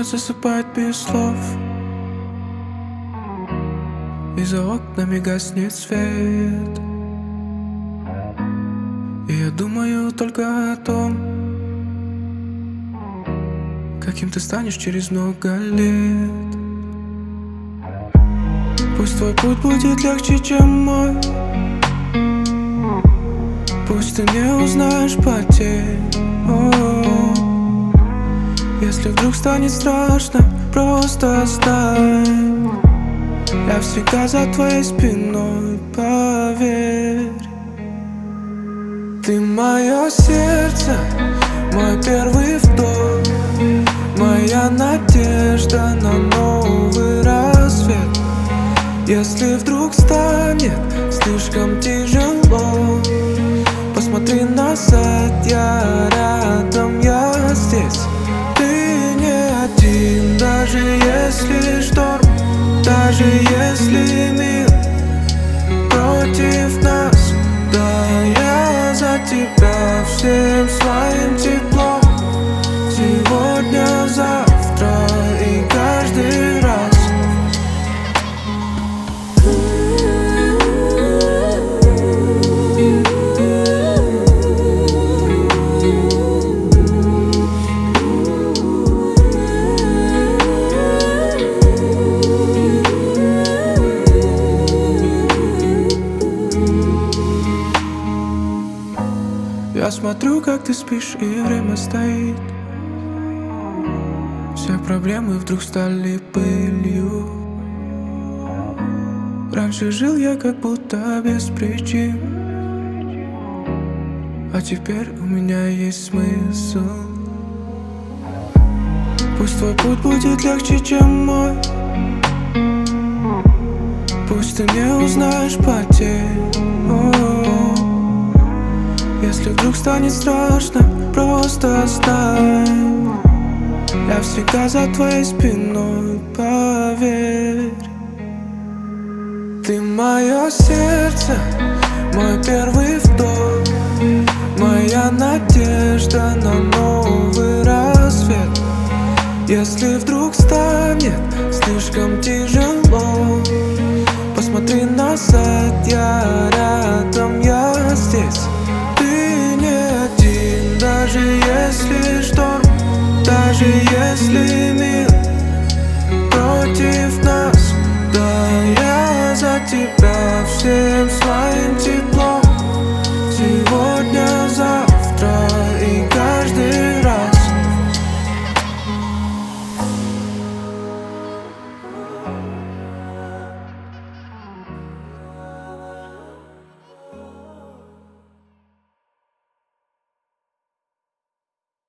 ночь засыпает без слов, и за окнами гаснет свет. И я думаю только о том, каким ты станешь через много лет. Пусть твой путь будет легче, чем мой, пусть ты не узнаешь потерь. Если вдруг станет страшно, просто знай, я всегда за твоей спиной, поверь. Ты мое сердце, мой первый вдох, моя надежда на новый рассвет. Если вдруг станет слишком тяжело, посмотри назад, я рядом, я здесь. Ты не один, даже если шторм, даже если мир против нас. Да, я за тебя всем своим теплом, сегодня, завтра и каждый раз. Я смотрю, как ты спишь, и время стоит. Все проблемы вдруг стали пылью. Раньше жил я как будто без причин, а теперь у меня есть смысл. Пусть твой путь будет легче, чем мой, пусть ты не узнаешь потерь. Если вдруг станет страшно, просто знай, я всегда за твоей спиной, поверь. Ты мое сердце, мой первый вдох, моя надежда на новый рассвет. Если вдруг станет слишком тяжело, посмотри назад, я рядом, я здесь. Даже если шторм, даже если мир против нас. Да, я за тебя всем своим теплом, сегодня,